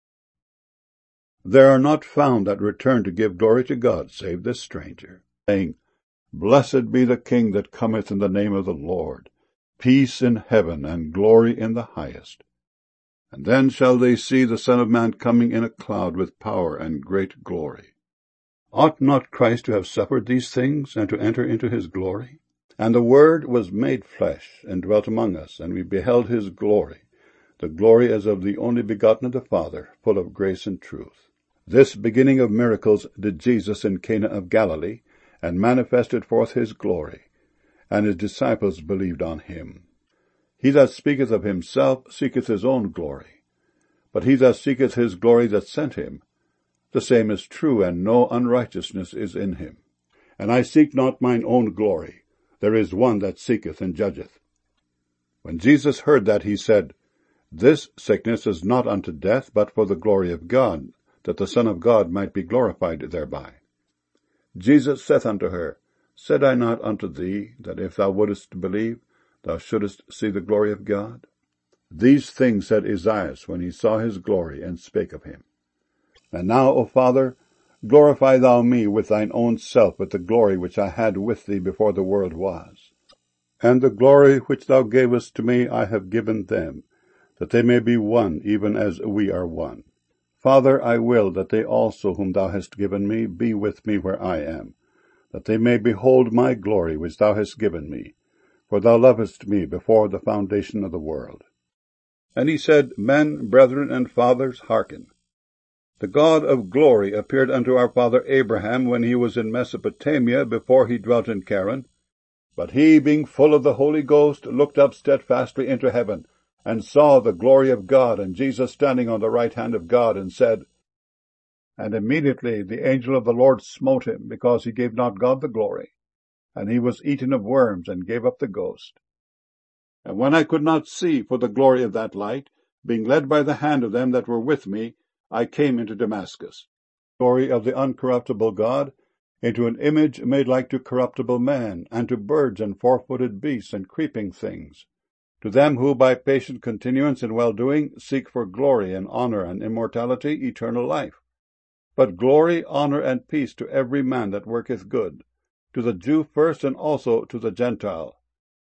There are not found that return to give glory to God, save this stranger, saying, Blessed be the King that cometh in the name of the Lord, peace in heaven, and glory in the highest. And then shall they see the Son of Man coming in a cloud with power and great glory. Ought not Christ to have suffered these things, and to enter into his glory? And the Word was made flesh, and dwelt among us, and we beheld his glory, the glory as of the only begotten of the Father, full of grace and truth. This beginning of miracles did Jesus in Cana of Galilee, and manifested forth his glory, and his disciples believed on him. He that speaketh of himself seeketh his own glory, but he that seeketh his glory that sent him, the same is true, and no unrighteousness is in him. And I seek not mine own glory, there is one that seeketh and judgeth. When Jesus heard that, he said, This sickness is not unto death, but for the glory of God, that the Son of God might be glorified thereby. Jesus saith unto her, Said I not unto thee, that if thou wouldest believe, thou shouldest see the glory of God? These things said Esaias when he saw his glory, and spake of him. And now, O Father, glorify thou me with thine own self, with the glory which I had with thee before the world was. And the glory which thou gavest to me I have given them, that they may be one, even as we are one. Father, I will that they also whom thou hast given me be with me where I am, that they may behold my glory which thou hast given me, for thou lovest me before the foundation of the world. And he said, Men, brethren, and fathers, hearken. The God of glory appeared unto our father Abraham when he was in Mesopotamia, before he dwelt in Charan. But he, being full of the Holy Ghost, looked up steadfastly into heaven, and saw the glory of God, and Jesus standing on the right hand of God, and said, And immediately the angel of the Lord smote him, because he gave not God the glory. And he was eaten of worms, and gave up the ghost. And when I could not see for the glory of that light, being led by the hand of them that were with me, I came into Damascus. Glory of the uncorruptible God, into an image made like to corruptible man, and to birds and four-footed beasts and creeping things, to them who by patient continuance in well-doing seek for glory and honor and immortality, eternal life. But glory, honor, and peace to every man that worketh good, to the Jew first, and also to the Gentile.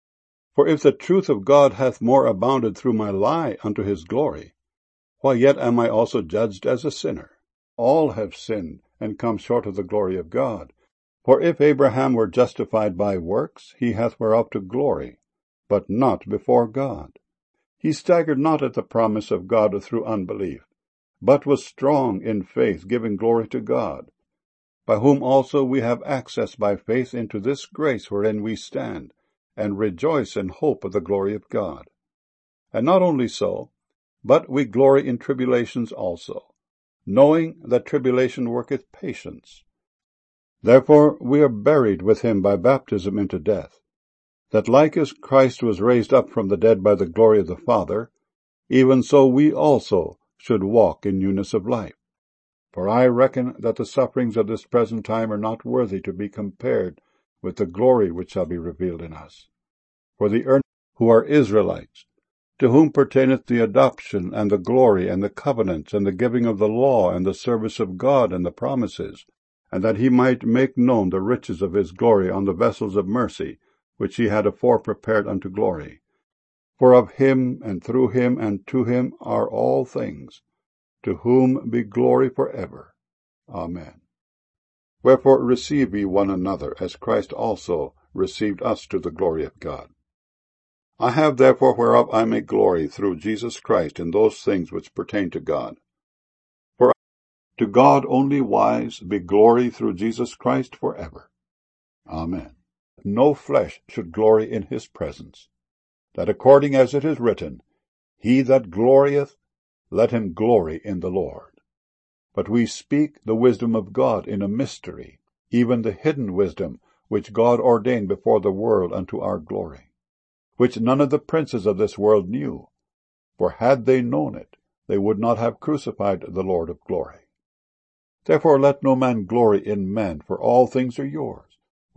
For if the truth of God hath more abounded through my lie unto his glory, why yet am I also judged as a sinner? All have sinned, and come short of the glory of God. For if Abraham were justified by works, he hath whereof to glory, but not before God. He staggered not at the promise of God through unbelief, but was strong in faith, giving glory to God, by whom also we have access by faith into this grace wherein we stand, and rejoice in hope of the glory of God. And not only so, but we glory in tribulations also, knowing that tribulation worketh patience. Therefore we are buried with him by baptism into death, that like as Christ was raised up from the dead by the glory of the Father, even so we also should walk in newness of life. For I reckon that the sufferings of this present time are not worthy to be compared with the glory which shall be revealed in us. For the earnest who are Israelites, to whom pertaineth the adoption, and the glory, and the covenants, and the giving of the law, and the service of God, and the promises, and that he might make known the riches of his glory on the vessels of mercy, which he had afore prepared unto glory. For of him, and through him, and to him are all things, to whom be glory for ever. Amen. Wherefore receive ye one another, as Christ also received us to the glory of God. I have therefore whereof I may glory through Jesus Christ in those things which pertain to God. For to God only wise be glory through Jesus Christ for ever. Amen. No flesh should glory in his presence, that according as it is written, He that glorieth, let him glory in the Lord. But we speak the wisdom of God in a mystery, even the hidden wisdom, which God ordained before the world unto our glory, which none of the princes of this world knew, for had they known it, they would not have crucified the Lord of glory. Therefore let no man glory in men, for all things are yours.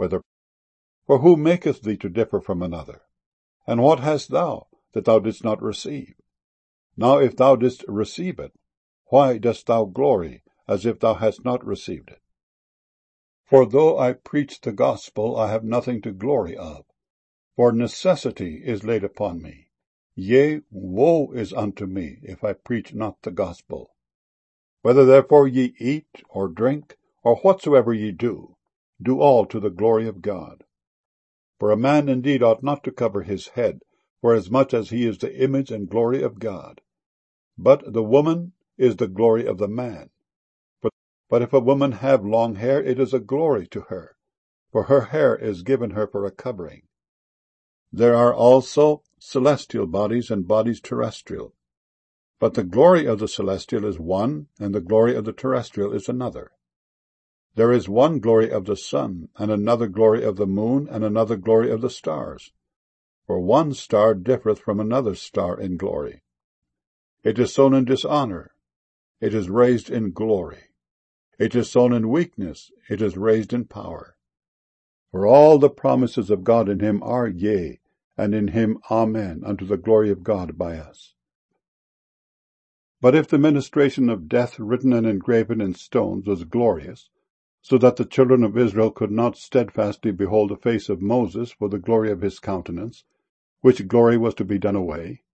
For who maketh thee to differ from another? And what hast thou, that thou didst not receive? Now if thou didst receive it, why dost thou glory, as if thou hadst not received it? For though I preach the gospel, I have nothing to glory of, for necessity is laid upon me. Yea, woe is unto me, if I preach not the gospel. Whether therefore ye eat, or drink, or whatsoever ye do, do all to the glory of God. For a man indeed ought not to cover his head, forasmuch as he is the image and glory of God. But the woman is the glory of the man. But if a woman have long hair, it is a glory to her, for her hair is given her for a covering. There are also celestial bodies and bodies terrestrial. But the glory of the celestial is one, and the glory of the terrestrial is another. There is one glory of the sun, and another glory of the moon, and another glory of the stars. For one star differeth from another star in glory. It is sown in dishonor, it is raised in glory. It is sown in weakness, it is raised in power. For all the promises of God in him are yea, and in him amen, unto the glory of God by us. But if the ministration of death written and engraven in stones was glorious, so that the children of Israel could not steadfastly behold the face of Moses for the glory of his countenance, which glory was to be done away?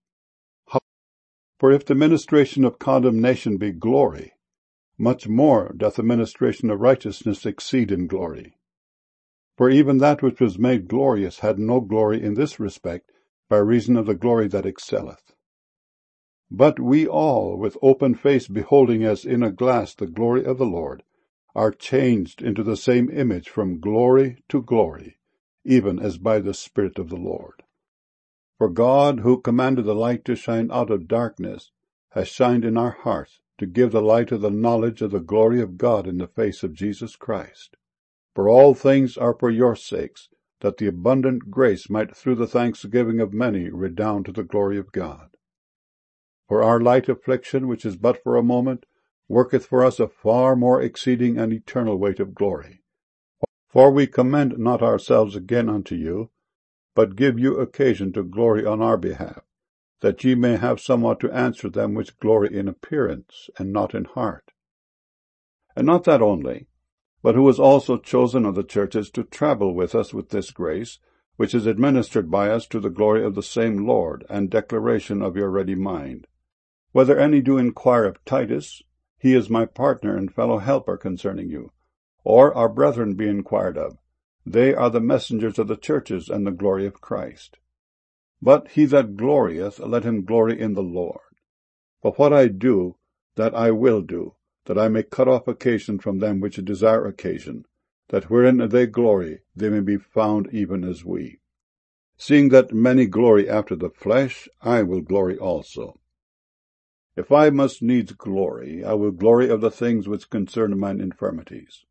For if the ministration of condemnation be glory, much more doth the ministration of righteousness exceed in glory. For even that which was made glorious had no glory in this respect, by reason of the glory that excelleth. But we all, with open face beholding as in a glass the glory of the Lord, are changed into the same image from glory to glory, even as by the Spirit of the Lord. For God, who commanded the light to shine out of darkness, has shined in our hearts to give the light of the knowledge of the glory of God in the face of Jesus Christ. For all things are for your sakes, that the abundant grace might through the thanksgiving of many redound to the glory of God. For our light affliction, which is but for a moment, worketh for us a far more exceeding and eternal weight of glory. For we commend not ourselves again unto you, but give you occasion to glory on our behalf, that ye may have somewhat to answer them which glory in appearance, and not in heart. And not that only, but who was also chosen of the churches to travel with us with this grace, which is administered by us to the glory of the same Lord, and declaration of your ready mind. Whether any do inquire of Titus, he is my partner and fellow helper concerning you, or our brethren be inquired of, they are the messengers of the churches and the glory of Christ. But he that glorieth, let him glory in the Lord. But what I do, that I will do, that I may cut off occasion from them which desire occasion, that wherein they glory, they may be found even as we. Seeing that many glory after the flesh, I will glory also. If I must needs glory, I will glory of the things which concern mine infirmities.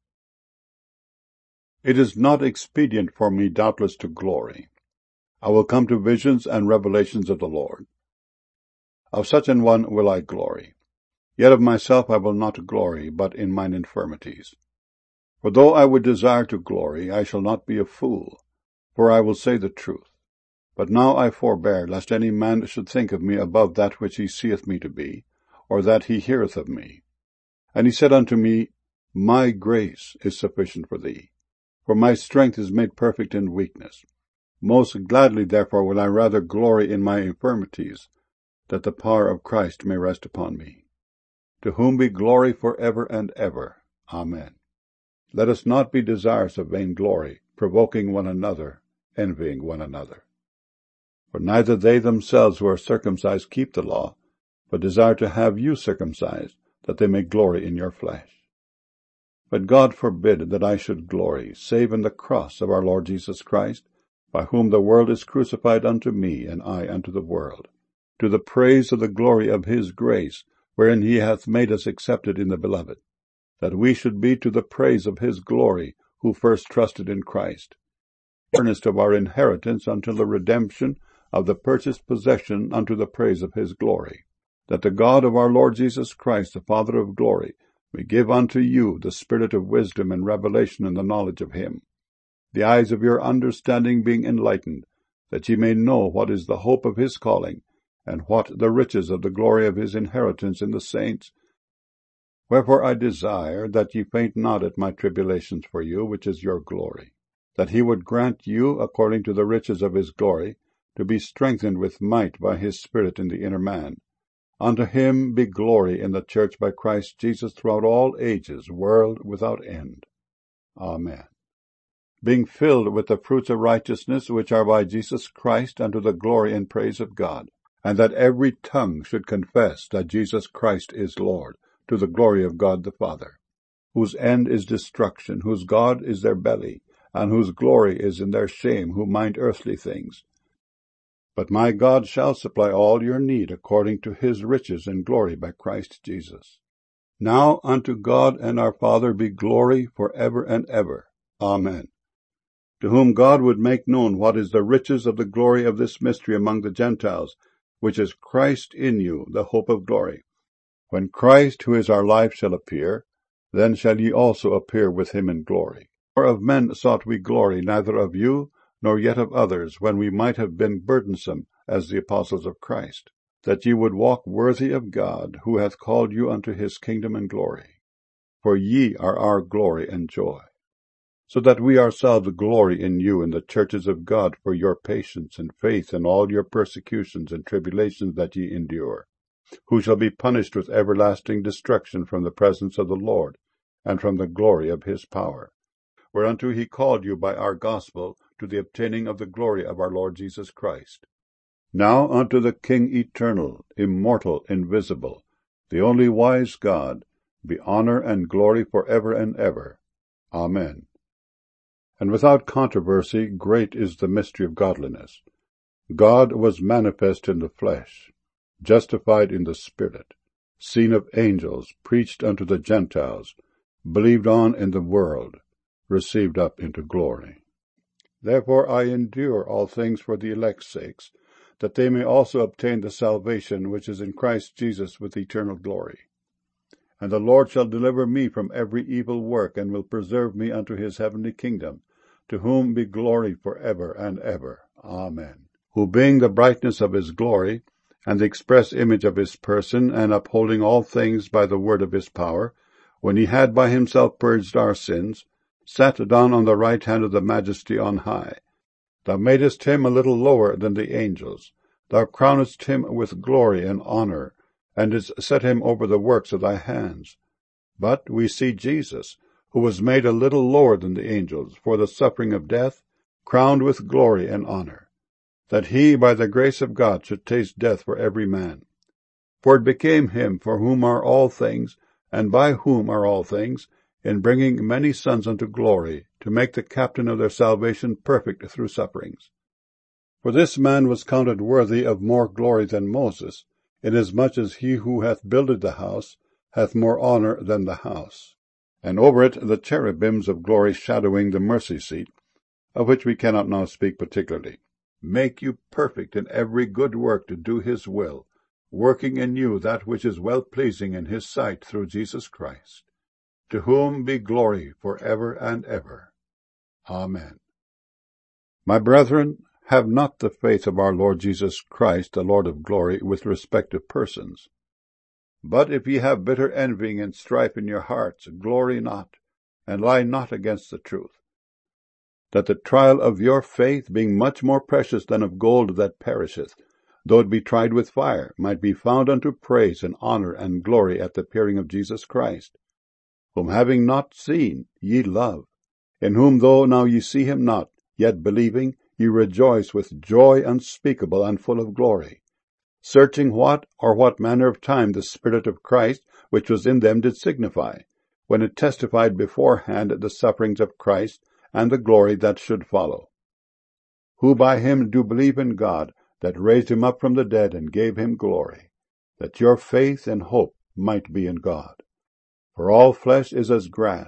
It is not expedient for me doubtless to glory. I will come to visions and revelations of the Lord. Of such an one will I glory. Yet of myself I will not glory, but in mine infirmities. For though I would desire to glory, I shall not be a fool, for I will say the truth. But now I forbear, lest any man should think of me above that which he seeth me to be, or that he heareth of me. And he said unto me, My grace is sufficient for thee, for my strength is made perfect in weakness. Most gladly therefore will I rather glory in my infirmities, that the power of Christ may rest upon me. To whom be glory for ever and ever. Amen. Let us not be desirous of vainglory, provoking one another, envying one another. For neither they themselves who are circumcised keep the law, but desire to have you circumcised, that they may glory in your flesh. But God forbid that I should glory, save in the cross of our Lord Jesus Christ, by whom the world is crucified unto me, and I unto the world, to the praise of the glory of his grace, wherein he hath made us accepted in the Beloved, that we should be to the praise of his glory, who first trusted in Christ, earnest of our inheritance until the redemption of the purchased possession unto the praise of his glory, that the God of our Lord Jesus Christ, the Father of glory, may give unto you the spirit of wisdom and revelation in the knowledge of him, the eyes of your understanding being enlightened, that ye may know what is the hope of his calling, and what the riches of the glory of his inheritance in the saints. Wherefore I desire that ye faint not at my tribulations for you, which is your glory, that he would grant you, according to the riches of his glory, to be strengthened with might by his Spirit in the inner man. Unto him be glory in the church by Christ Jesus throughout all ages, world without end. Amen. Being filled with the fruits of righteousness which are by Jesus Christ unto the glory and praise of God, and that every tongue should confess that Jesus Christ is Lord, to the glory of God the Father, whose end is destruction, whose God is their belly, and whose glory is in their shame, who mind earthly things. But my God shall supply all your need according to his riches and glory by Christ Jesus. Now unto God and our Father be glory for ever and ever. Amen. To whom God would make known what is the riches of the glory of this mystery among the Gentiles, which is Christ in you, the hope of glory. When Christ, who is our life, shall appear, then shall ye also appear with him in glory. For of men sought we glory, neither of you, nor yet of others, when we might have been burdensome, as the apostles of Christ, that ye would walk worthy of God, who hath called you unto his kingdom and glory. For ye are our glory and joy. So that we ourselves glory in you in the churches of God for your patience and faith in all your persecutions and tribulations that ye endure, who shall be punished with everlasting destruction from the presence of the Lord, and from the glory of his power, whereunto he called you by our gospel to the obtaining of the glory of our Lord Jesus Christ. Now unto the King eternal, immortal, invisible, the only wise God, be honor and glory for ever and ever. Amen. And without controversy, great is the mystery of godliness. God was manifest in the flesh, justified in the Spirit, seen of angels, preached unto the Gentiles, believed on in the world, received up into glory. Therefore I endure all things for the elect's sakes, that they may also obtain the salvation which is in Christ Jesus with eternal glory. And the Lord shall deliver me from every evil work, and will preserve me unto his heavenly kingdom, to whom be glory for ever and ever. Amen. Who being the brightness of his glory, and the express image of his person, and upholding all things by the word of his power, when he had by himself purged our sins, sat down on the right hand of the majesty on high. Thou madest him a little lower than the angels. Thou crownedst him with glory and honor, and didst set him over the works of thy hands. But we see Jesus, who was made a little lower than the angels, for the suffering of death, crowned with glory and honor, that he, by the grace of God, should taste death for every man. For it became him, for whom are all things, and by whom are all things, in bringing many sons unto glory, to make the captain of their salvation perfect through sufferings. For this man was counted worthy of more glory than Moses, inasmuch as he who hath builded the house hath more honor than the house. And over it the cherubims of glory shadowing the mercy seat, of which we cannot now speak particularly, make you perfect in every good work to do his will, working in you that which is well-pleasing in his sight through Jesus Christ, to whom be glory for ever and ever. Amen. My brethren, have not the faith of our Lord Jesus Christ, the Lord of glory, with respect to persons. But if ye have bitter envying and strife in your hearts, glory not, and lie not against the truth. That the trial of your faith, being much more precious than of gold that perisheth, though it be tried with fire, might be found unto praise and honor and glory at the appearing of Jesus Christ, whom having not seen ye love, in whom though now ye see him not, yet believing, ye rejoice with joy unspeakable and full of glory, searching what manner of time the Spirit of Christ which was in them did signify, when it testified beforehand the sufferings of Christ and the glory that should follow. Who by him do believe in God, that raised him up from the dead and gave him glory, that your faith and hope might be in God. For all flesh is as grass,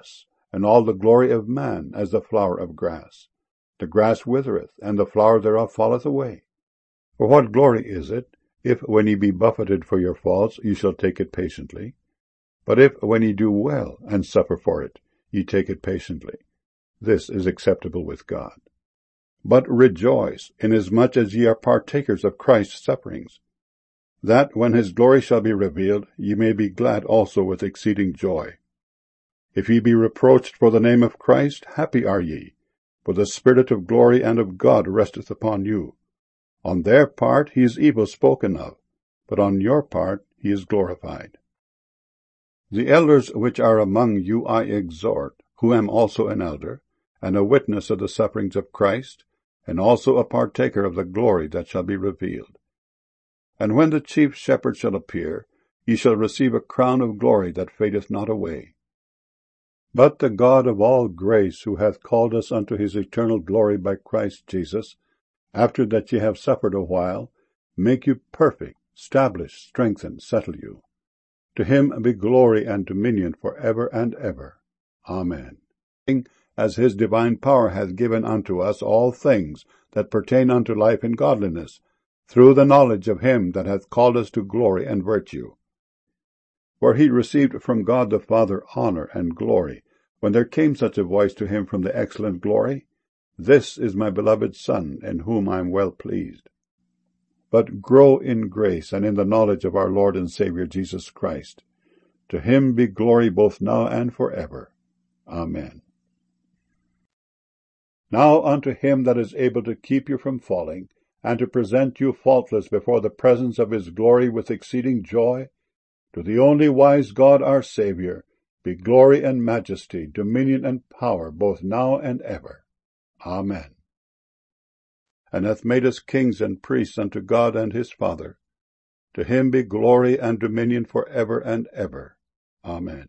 and all the glory of man as the flower of grass. The grass withereth, and the flower thereof falleth away. For what glory is it, if when ye be buffeted for your faults, ye shall take it patiently? But if when ye do well, and suffer for it, ye take it patiently, this is acceptable with God. But rejoice, inasmuch as ye are partakers of Christ's sufferings, that when his glory shall be revealed, ye may be glad also with exceeding joy. If ye be reproached for the name of Christ, happy are ye, for the Spirit of glory and of God resteth upon you. On their part he is evil spoken of, but on your part he is glorified. The elders which are among you I exhort, who am also an elder, and a witness of the sufferings of Christ, and also a partaker of the glory that shall be revealed. And when the chief shepherd shall appear, ye shall receive a crown of glory that fadeth not away. But the God of all grace, who hath called us unto his eternal glory by Christ Jesus, after that ye have suffered a while, make you perfect, establish, strengthen, settle you. To him be glory and dominion for ever and ever. Amen. As his divine power hath given unto us all things that pertain unto life and godliness, through the knowledge of him that hath called us to glory and virtue. For he received from God the Father honor and glory, when there came such a voice to him from the excellent glory, This is my beloved Son, in whom I am well pleased. But grow in grace and in the knowledge of our Lord and Saviour Jesus Christ. To him be glory both now and for ever. Amen. Now unto him that is able to keep you from falling, and to present you faultless before the presence of his glory with exceeding joy, to the only wise God our Saviour, be glory and majesty, dominion and power, both now and ever. Amen. And hath made us kings and priests unto God and his Father. To him be glory and dominion for ever and ever. Amen.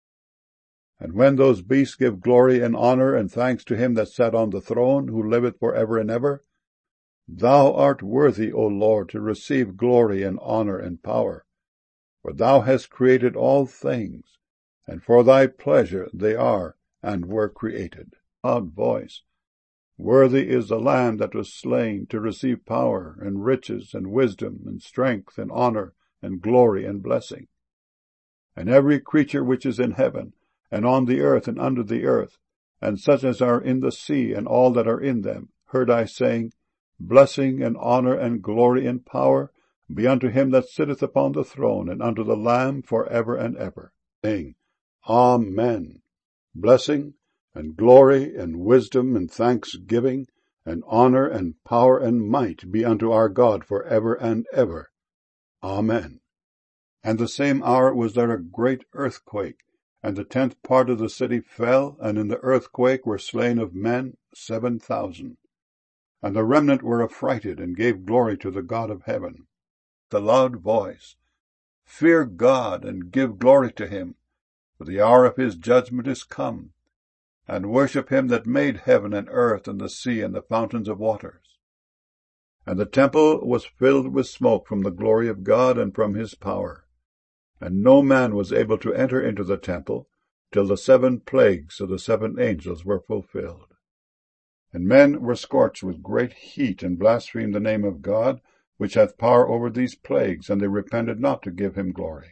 And when those beasts give glory and honor and thanks to him that sat on the throne, who liveth for ever and ever, thou art worthy, O Lord, to receive glory and honor and power. For thou hast created all things, and for thy pleasure they are and were created. Loud voice. Worthy is the Lamb that was slain to receive power and riches and wisdom and strength and honor and glory and blessing. And every creature which is in heaven, and on the earth and under the earth, and such as are in the sea and all that are in them, heard I saying, Blessing and honor and glory and power be unto him that sitteth upon the throne, and unto the Lamb for ever and ever, saying, Amen. Blessing and glory and wisdom and thanksgiving and honor and power and might be unto our God for ever and ever. Amen. And the same hour was there a great earthquake, and the 10th part of the city fell, and in the earthquake were slain of men 7,000. And the remnant were affrighted, and gave glory to the God of heaven. The loud voice, Fear God, and give glory to him, for the hour of his judgment is come, and worship him that made heaven and earth and the sea and the fountains of waters. And the temple was filled with smoke from the glory of God and from his power. And no man was able to enter into the temple till the 7 plagues of the 7 angels were fulfilled. And men were scorched with great heat, and blasphemed the name of God, which hath power over these plagues, and they repented not to give him glory.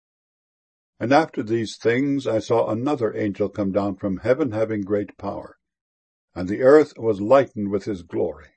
And after these things I saw another angel come down from heaven, having great power, and the earth was lightened with his glory.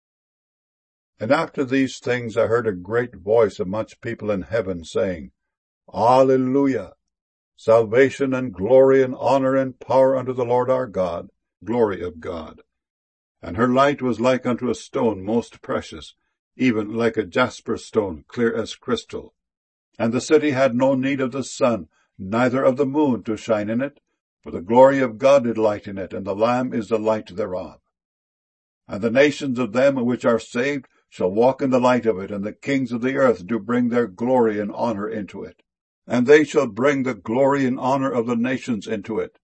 And after these things I heard a great voice of much people in heaven, saying, Alleluia! Salvation and glory and honor and power unto the Lord our God, glory of God. And her light was like unto a stone most precious, even like a jasper stone, clear as crystal. And the city had no need of the sun, neither of the moon to shine in it, for the glory of God did lighten it, and the Lamb is the light thereof. And the nations of them which are saved shall walk in the light of it, and the kings of the earth do bring their glory and honor into it. And they shall bring the glory and honor of the nations into it,